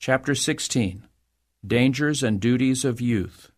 Chapter 16. Dangers and Duties of Youth.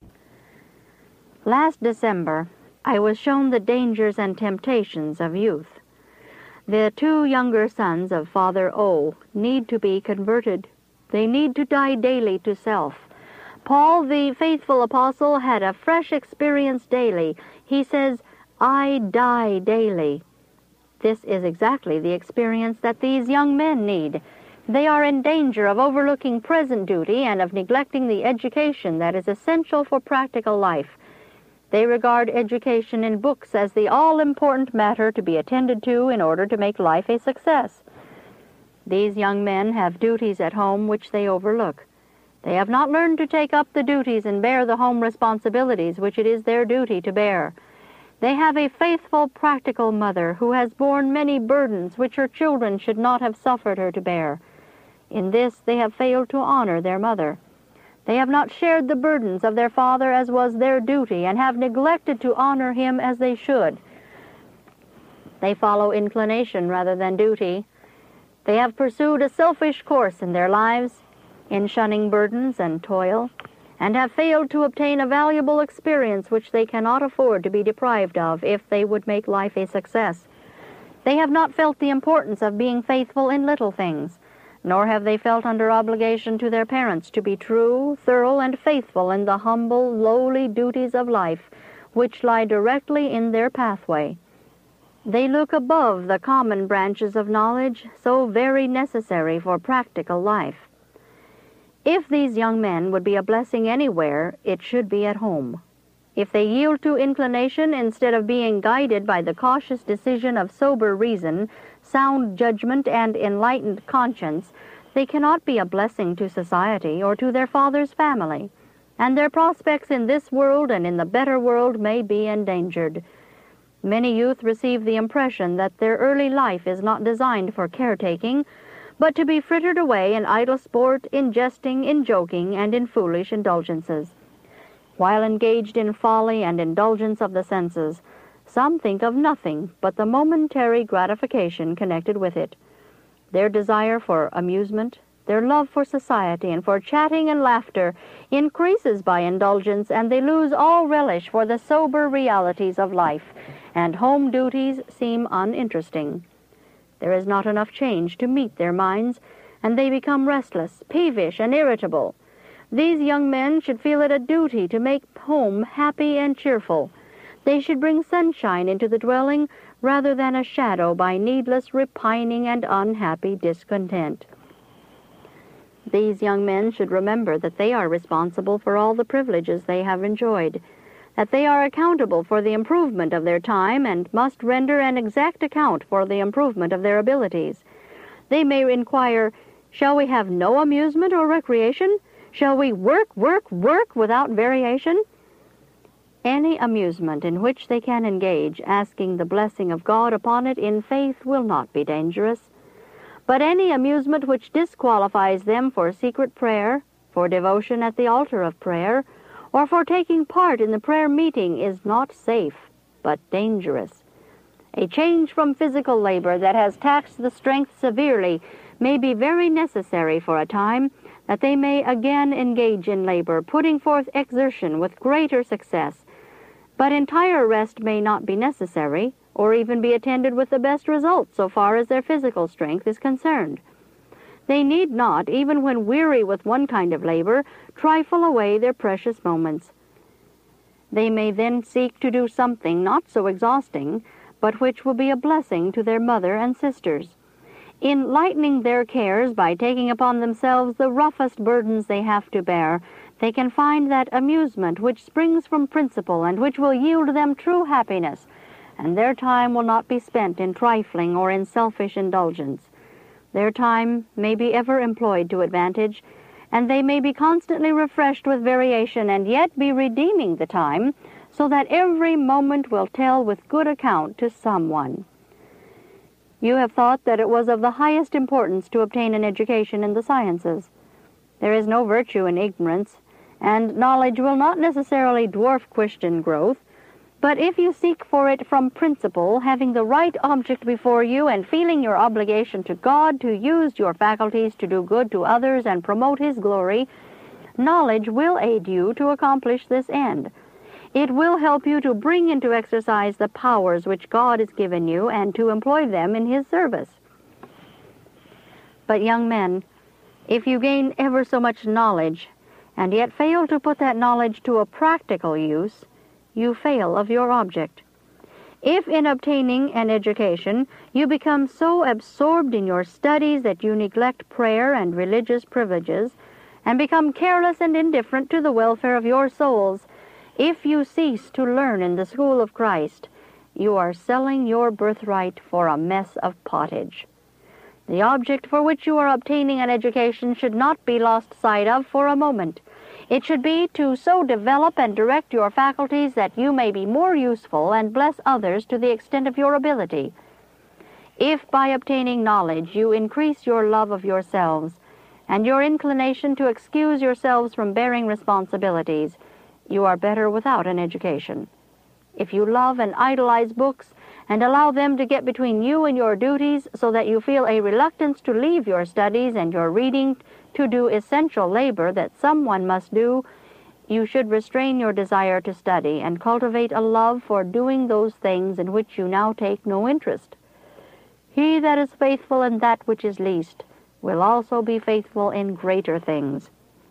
Last December, I was shown the dangers and temptations of youth. The two younger sons of Father O need to be converted. They need to die daily to self. Paul, the faithful apostle, had a fresh experience daily. He says, "I die daily." This is exactly the experience that these young men need. They are in danger of overlooking present duty and of neglecting the education that is essential for practical life. They regard education in books as the all-important matter to be attended to in order to make life a success. These young men have duties at home which they overlook. They have not learned to take up the duties and bear the home responsibilities which it is their duty to bear. They have a faithful, practical mother who has borne many burdens which her children should not have suffered her to bear. In this they have failed to honor their mother. They have not shared the burdens of their father as was their duty, and have neglected to honor him as they should. They follow inclination rather than duty. They have pursued a selfish course in their lives, in shunning burdens and toil, and have failed to obtain a valuable experience which they cannot afford to be deprived of if they would make life a success. They have not felt the importance of being faithful in little things, nor have they felt under obligation to their parents to be true, thorough, and faithful in the humble, lowly duties of life which lie directly in their pathway. They look above the common branches of knowledge, so very necessary for practical life. If these young men would be a blessing anywhere, it should be at home. If they yield to inclination instead of being guided by the cautious decision of sober reason, sound judgment, and enlightened conscience, they cannot be a blessing to society or to their father's family, and their prospects in this world and in the better world may be endangered. Many youth receive the impression that their early life is not designed for caretaking, but to be frittered away in idle sport, in jesting, in joking, and in foolish indulgences. While engaged in folly and indulgence of the senses, some think of nothing but the momentary gratification connected with it. Their desire for amusement, their love for society and for chatting and laughter increases by indulgence, and they lose all relish for the sober realities of life, and home duties seem uninteresting. There is not enough change to meet their minds, and they become restless, peevish, and irritable. These young men should feel it a duty to make home happy and cheerful. They should bring sunshine into the dwelling rather than a shadow by needless repining and unhappy discontent. These young men should remember that they are responsible for all the privileges they have enjoyed, that they are accountable for the improvement of their time and must render an exact account for the improvement of their abilities. They may inquire, "Shall we have no amusement or recreation? Shall we work without variation?" Any amusement in which they can engage, asking the blessing of God upon it in faith, will not be dangerous. But any amusement which disqualifies them for secret prayer, for devotion at the altar of prayer, or for taking part in the prayer meeting is not safe, but dangerous. A change from physical labor that has taxed the strength severely may be very necessary for a time, that they may again engage in labor, putting forth exertion with greater success. But entire rest may not be necessary, or even be attended with the best results so far as their physical strength is concerned. They need not, even when weary with one kind of labor, trifle away their precious moments. They may then seek to do something not so exhausting, but which will be a blessing to their mother and sisters. In lightening their cares by taking upon themselves the roughest burdens they have to bear, they can find that amusement which springs from principle and which will yield them true happiness, and their time will not be spent in trifling or in selfish indulgence. Their time may be ever employed to advantage, and they may be constantly refreshed with variation and yet be redeeming the time, so that every moment will tell with good account to someone. You have thought that it was of the highest importance to obtain an education in the sciences. There is no virtue in ignorance, and knowledge will not necessarily dwarf Christian growth, But if you seek for it from principle, having the right object before you and feeling your obligation to God to use your faculties to do good to others and promote His glory, knowledge will aid you to accomplish this end. It will help you to bring into exercise the powers which God has given you and to employ them in His service. But young men, if you gain ever so much knowledge and yet fail to put that knowledge to a practical use, you fail of your object. If in obtaining an education you become so absorbed in your studies that you neglect prayer and religious privileges, and become careless and indifferent to the welfare of your souls, if you cease to learn in the school of Christ, you are selling your birthright for a mess of pottage. The object for which you are obtaining an education should not be lost sight of for a moment. It should be to so develop and direct your faculties that you may be more useful and bless others to the extent of your ability. If by obtaining knowledge you increase your love of yourselves and your inclination to excuse yourselves from bearing responsibilities, you are better without an education. If you love and idolize books and allow them to get between you and your duties so that you feel a reluctance to leave your studies and your reading to do essential labor that someone must do, you should restrain your desire to study and cultivate a love for doing those things in which you now take no interest. He that is faithful in that which is least will also be faithful in greater things.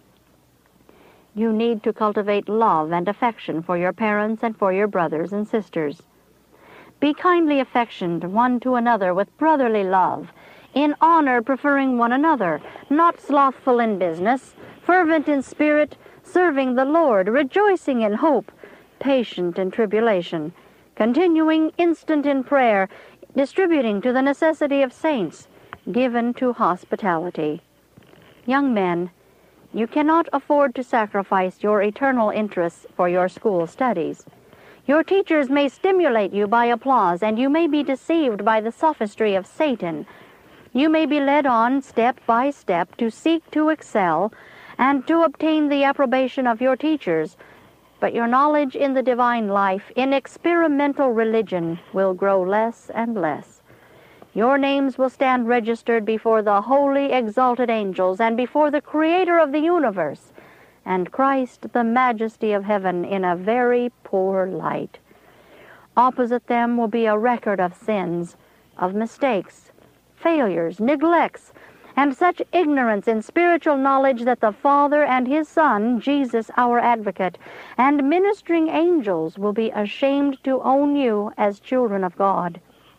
You need to cultivate love and affection for your parents and for your brothers and sisters. Be kindly affectioned one to another with brotherly love, in honor preferring one another, not slothful in business, fervent in spirit, serving the Lord, rejoicing in hope, patient in tribulation, continuing instant in prayer, distributing to the necessity of saints, given to hospitality. Young men, you cannot afford to sacrifice your eternal interests for your school studies. Your teachers may stimulate you by applause, and you may be deceived by the sophistry of Satan. You may be led on step by step to seek to excel and to obtain the approbation of your teachers, but your knowledge in the divine life, in experimental religion, will grow less and less. Your names will stand registered before the holy exalted angels and before the Creator of the universe, and Christ, the majesty of heaven, in a very poor light. Opposite them will be a record of sins, of mistakes, failures, neglects, and such ignorance in spiritual knowledge that the Father and His Son, Jesus our Advocate, and ministering angels will be ashamed to own you as children of God.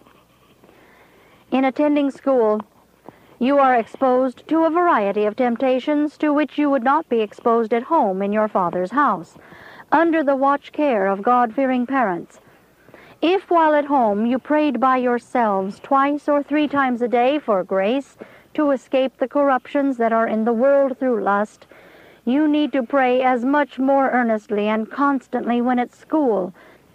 In attending school, you are exposed to a variety of temptations to which you would not be exposed at home in your Father's house, under the watch care of God-fearing parents. If while at home you prayed by yourselves 2 or 3 times a day for grace to escape the corruptions that are in the world through lust, you need to pray as much more earnestly and constantly when at school.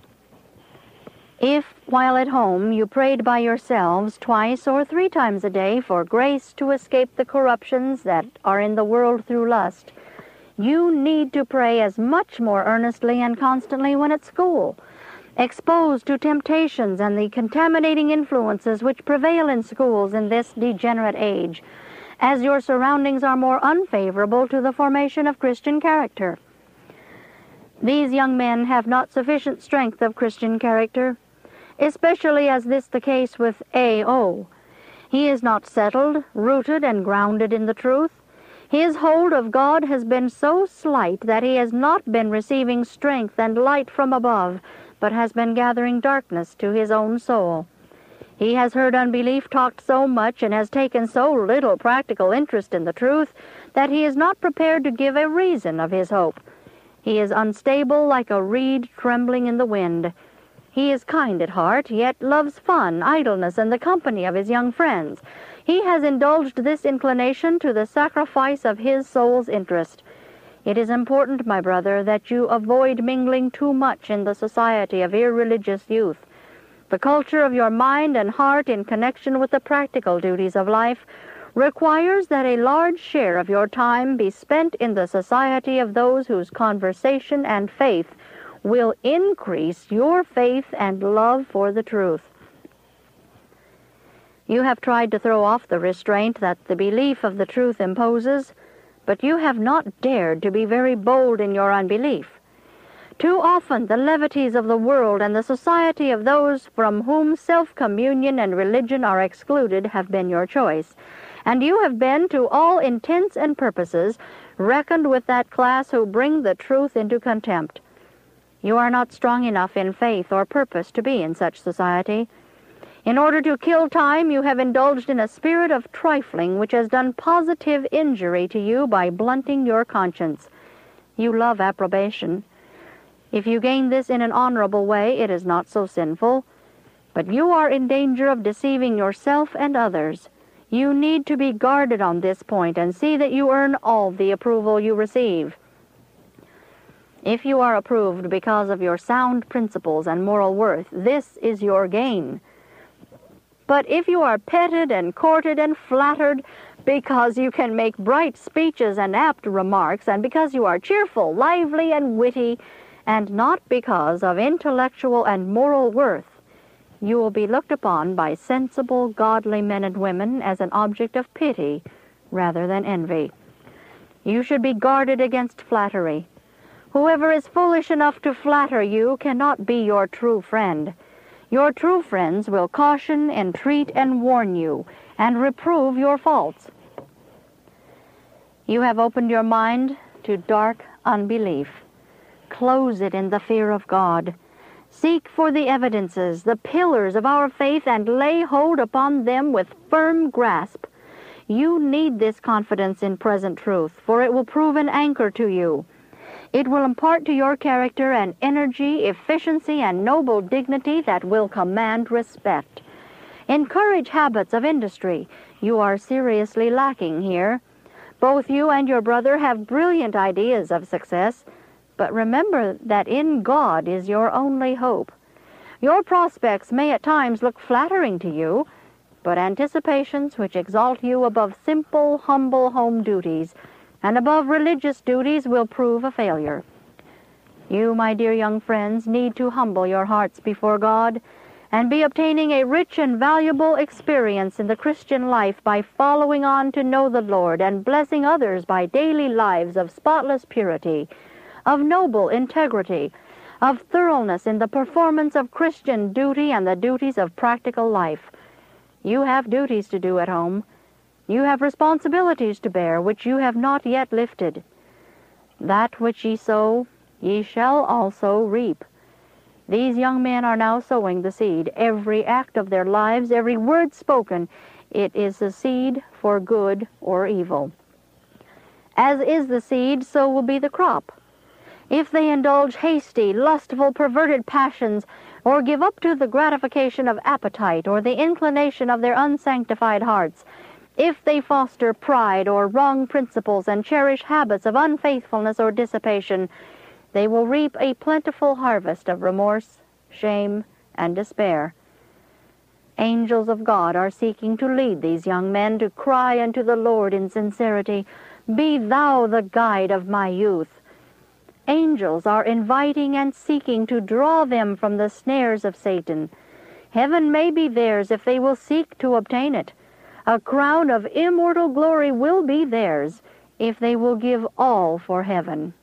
If, while at home, you prayed by yourselves 2 or 3 times a day for grace to escape the corruptions that are in the world through lust, you need to pray as much more earnestly and constantly when at school, exposed to temptations and the contaminating influences which prevail in schools in this degenerate age, as your surroundings are more unfavorable to the formation of Christian character. These young men have not sufficient strength of Christian character, especially as this the case with A.O. He is not settled, rooted, and grounded in the truth. His hold of God has been so slight that he has not been receiving strength and light from above, but has been gathering darkness to his own soul. He has heard unbelief talked so much and has taken so little practical interest in the truth that he is not prepared to give a reason of his hope. He is unstable like a reed trembling in the wind. He is kind at heart, yet loves fun, idleness, and the company of his young friends. He has indulged this inclination to the sacrifice of his soul's interest. It is important, my brother, that you avoid mingling too much in the society of irreligious youth. The culture of your mind and heart in connection with the practical duties of life requires that a large share of your time be spent in the society of those whose conversation and faith will increase your faith and love for the truth. You have tried to throw off the restraint that the belief of the truth imposes, but you have not dared to be very bold in your unbelief. Too often the levities of the world and the society of those from whom self-communion and religion are excluded have been your choice, and you have been, to all intents and purposes, reckoned with that class who bring the truth into contempt. You are not strong enough in faith or purpose to be in such society. In order to kill time, you have indulged in a spirit of trifling which has done positive injury to you by blunting your conscience. You love approbation. If you gain this in an honorable way, it is not so sinful. But you are in danger of deceiving yourself and others. You need to be guarded on this point and see that you earn all the approval you receive. If you are approved because of your sound principles and moral worth, this is your gain. But if you are petted and courted and flattered because you can make bright speeches and apt remarks, and because you are cheerful, lively, and witty, and not because of intellectual and moral worth, you will be looked upon by sensible, godly men and women as an object of pity rather than envy. You should be guarded against flattery. Whoever is foolish enough to flatter you cannot be your true friend. Your true friends will caution, entreat, and warn you, and reprove your faults. You have opened your mind to dark unbelief. Close it in the fear of God. Seek for the evidences, the pillars of our faith, and lay hold upon them with firm grasp. You need this confidence in present truth, for it will prove an anchor to you. It will impart to your character an energy, efficiency, and noble dignity that will command respect. Encourage habits of industry. You are seriously lacking here. Both you and your brother have brilliant ideas of success, but remember that in God is your only hope. Your prospects may at times look flattering to you, but anticipations which exalt you above simple, humble home duties and above religious duties will prove a failure. You, my dear young friends, need to humble your hearts before God and be obtaining a rich and valuable experience in the Christian life by following on to know the Lord and blessing others by daily lives of spotless purity, of noble integrity, of thoroughness in the performance of Christian duty and the duties of practical life. You have duties to do at home. You have responsibilities to bear which you have not yet lifted. That which ye sow, ye shall also reap. These young men are now sowing the seed. Every act of their lives, every word spoken, it is the seed for good or evil. As is the seed, so will be the crop. If they indulge hasty, lustful, perverted passions, or give up to the gratification of appetite or the inclination of their unsanctified hearts, if they foster pride or wrong principles and cherish habits of unfaithfulness or dissipation, they will reap a plentiful harvest of remorse, shame, and despair. Angels of God are seeking to lead these young men to cry unto the Lord in sincerity, "Be thou the guide of my youth." Angels are inviting and seeking to draw them from the snares of Satan. Heaven may be theirs if they will seek to obtain it. A crown of immortal glory will be theirs if they will give all for heaven.